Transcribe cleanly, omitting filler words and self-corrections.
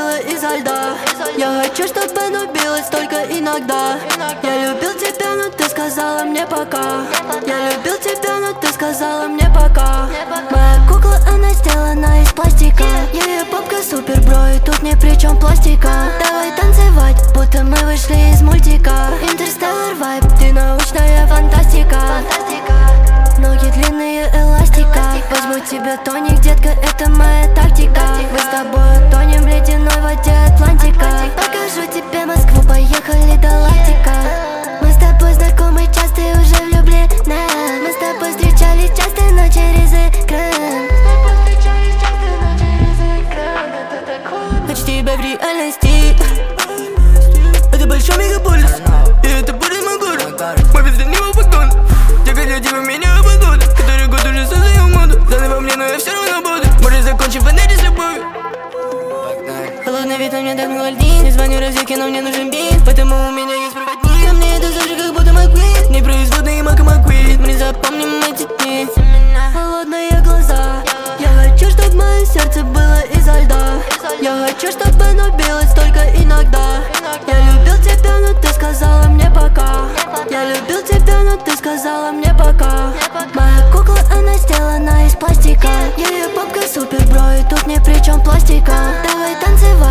было изо льда. Я хочу, чтобы оно билось только иногда. Я любил тебя, но ты сказала мне пока. Я любил тебя, но ты сказала мне пока. Моя кукла, она сделана из пластика. Ее попка супер, бро, и тут ни при чем пластика. Давай танцевать, будто мы вышли из мультика. Интерстеллар вайб, ты научная фантастика. Ноги длинные, эластика. Возьму тебе тоник, детка, это моя тактика. Мы с тобой тонем в ледяной воде Атлантика. Покажу тебе Москву, поехали до Лактика. Мы с тобой знакомы, часто и уже влюблены. Мы с тобой встречались часто, но через экран. Хочу тебя в реальности. Это большой мегаполис, и это будет мой город. Мы без него вагон. Я хотел тебя меня обогон. Который год уже создаю моду. Заново мне, но я все равно буду. Может закончим фонарь с любовью. Холодный вид на мне так льдин. Не звоню розетки, но мне нужен бит. Поэтому у меня есть проводник. А мне это зажиг, как будто Маквин. Непроизводный Мака Маквин. Мы запомним эти дни. Холодные глаза. Я хочу, чтобы мое сердце было изо льда. Я хочу, чтобы оно билось только иногда. Я любил тебя, но ты сказала мне пока. Я любил тебя, но ты сказала мне пока. Моя кукла, она сделана из пластика. Ее попка супер, бро, и тут ни при чем пластика. Давай танцевать.